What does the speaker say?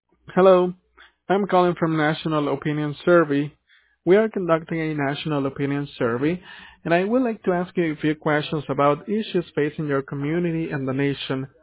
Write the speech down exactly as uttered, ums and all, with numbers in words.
Hello, I'm calling from National Opinion Survey. We are conducting a national opinion survey, and I would like to ask you a few questions about issues facing your community and the nation.